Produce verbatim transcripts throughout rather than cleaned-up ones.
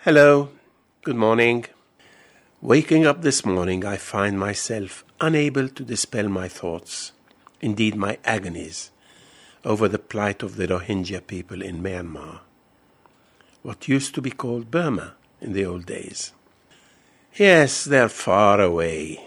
Hello, good morning. Waking up this morning, I find myself unable to dispel my thoughts, indeed my agonies, over the plight of the Rohingya people in Myanmar, what used to be called Burma in the old days. Yes, they're far away.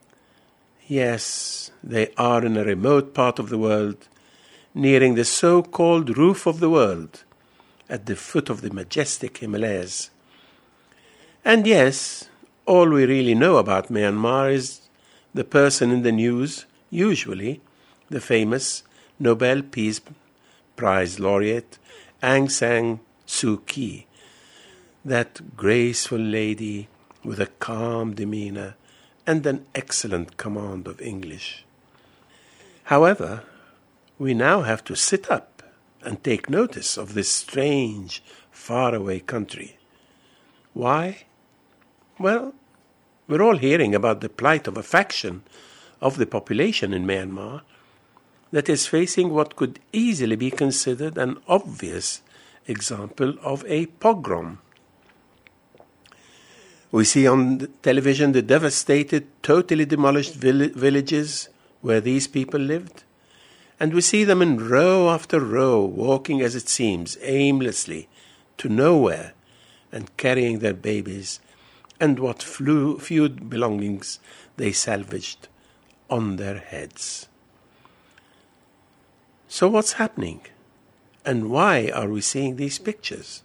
Yes, they are in a remote part of the world, nearing the so-called roof of the world, at the foot of the majestic Himalayas. And yes, all we really know about Myanmar is the person in the news, usually the famous Nobel Peace Prize laureate Aung San Suu Kyi, that graceful lady with a calm demeanor and an excellent command of English. However, we now have to sit up and take notice of this strange, faraway country. Why? Well, we're all hearing about the plight of a faction of the population in Myanmar that is facing what could easily be considered an obvious example of a pogrom. We see on the television the devastated, totally demolished vill- villages where these people lived, and we see them in row after row, walking, as it seems, aimlessly to nowhere and carrying their babies and what few, few belongings they salvaged on their heads. So what's happening? And why are we seeing these pictures?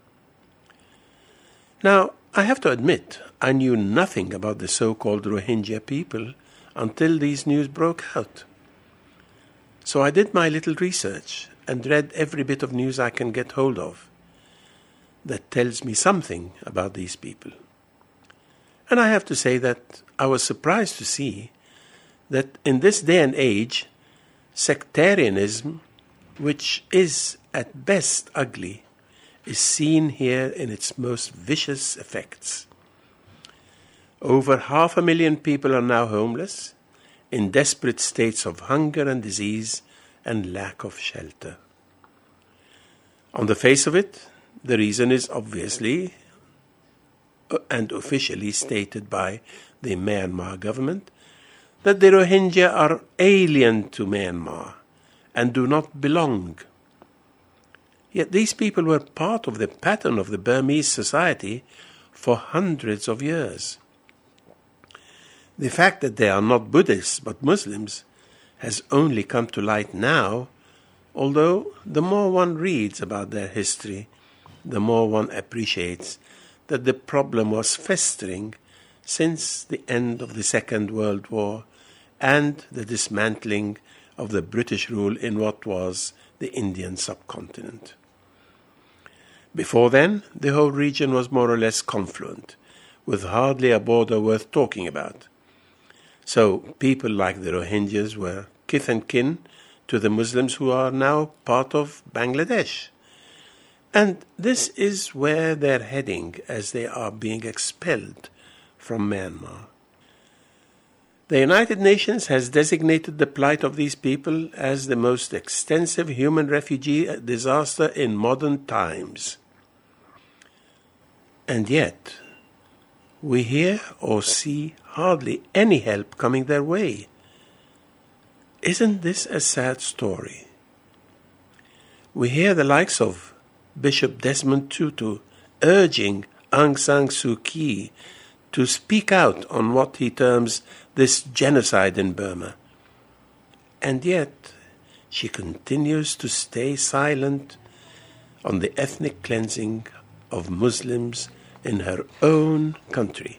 Now, I have to admit, I knew nothing about the so-called Rohingya people until these news broke out. So I did my little research and read every bit of news I can get hold of that tells me something about these people. And I have to say that I was surprised to see that in this day and age, sectarianism, which is at best ugly, is seen here in its most vicious effects. Over half a million people are now homeless, in desperate states of hunger and disease and lack of shelter. On the face of it, the reason is obviously and officially stated by the Myanmar government that the Rohingya are alien to Myanmar and do not belong. Yet these people were part of the pattern of the Burmese society for hundreds of years. The fact that they are not Buddhists but Muslims has only come to light now, although the more one reads about their history, the more one appreciates that the problem was festering since the end of the Second World War and the dismantling of the British rule in what was the Indian subcontinent. Before then, the whole region was more or less confluent, with hardly a border worth talking about. So people like the Rohingyas were kith and kin to the Muslims who are now part of Bangladesh. And this is where they're heading as they are being expelled from Myanmar. The United Nations has designated the plight of these people as the most extensive human refugee disaster in modern times. And yet, we hear or see hardly any help coming their way. Isn't this a sad story? We hear the likes of Bishop Desmond Tutu urging Aung San Suu Kyi to speak out on what he terms this genocide in Burma. And yet, she continues to stay silent on the ethnic cleansing of Muslims in her own country.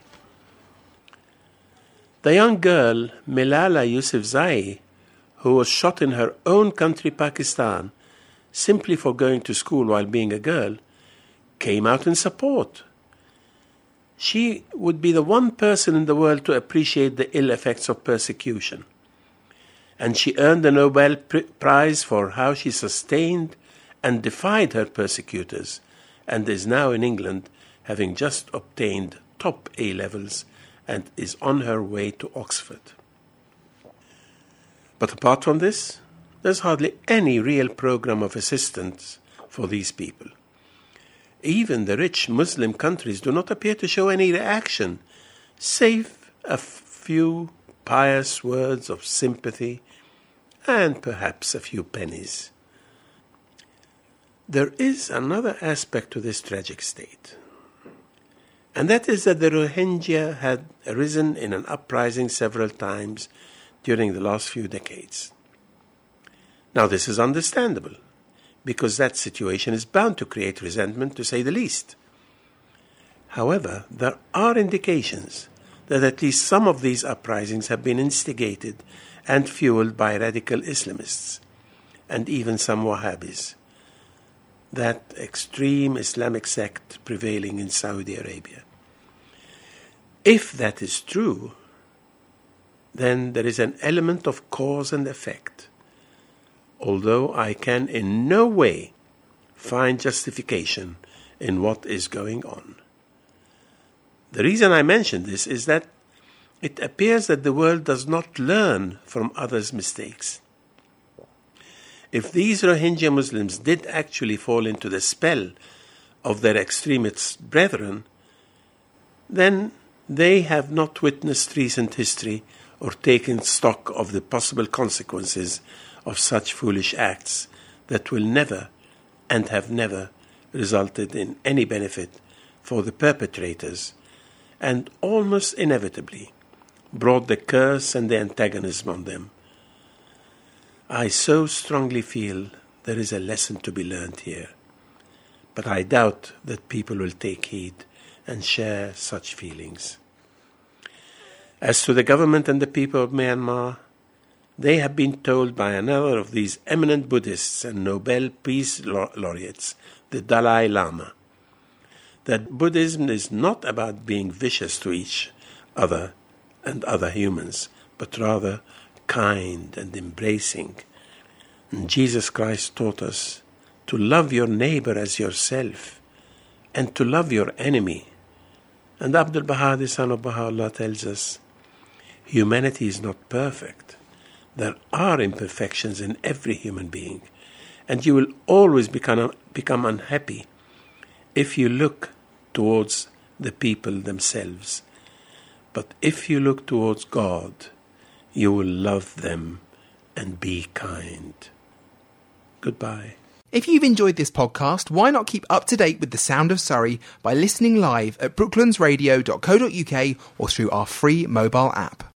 The young girl, Malala Yousafzai, who was shot in her own country, Pakistan, simply for going to school while being a girl, came out in support. She would be the one person in the world to appreciate the ill effects of persecution. And she earned the Nobel Prize for how she sustained and defied her persecutors, and is now in England, having just obtained top A levels and is on her way to Oxford. But apart from this, there's hardly any real program of assistance for these people. Even the rich Muslim countries do not appear to show any reaction, save a few pious words of sympathy and perhaps a few pennies. There is another aspect to this tragic state, and that is that the Rohingya had arisen in an uprising several times during the last few decades. Now, this is understandable, because that situation is bound to create resentment, to say the least. However, there are indications that at least some of these uprisings have been instigated and fueled by radical Islamists, and even some Wahhabis, that extreme Islamic sect prevailing in Saudi Arabia. If that is true, then there is an element of cause and effect, although I can in no way find justification in what is going on. The reason I mention this is that it appears that the world does not learn from others' mistakes. If these Rohingya Muslims did actually fall into the spell of their extremist brethren, then they have not witnessed recent history or taken stock of the possible consequences of such foolish acts that will never and have never resulted in any benefit for the perpetrators, and almost inevitably brought the curse and the antagonism on them. I so strongly feel there is a lesson to be learned here, but I doubt that people will take heed and share such feelings. As to the government and the people of Myanmar, they have been told by another of these eminent Buddhists and Nobel Peace Laureates, the Dalai Lama, that Buddhism is not about being vicious to each other and other humans, but rather kind and embracing. And Jesus Christ taught us to love your neighbor as yourself and to love your enemy. And Abdul Baha, the son of Baha'u'llah, tells us, humanity is not perfect. There are imperfections in every human being, and you will always become, become unhappy if you look towards the people themselves. But if you look towards God, you will love them and be kind. Goodbye. If you've enjoyed this podcast, why not keep up to date with the sound of Surrey by listening live at brooklands radio dot co dot uk or through our free mobile app.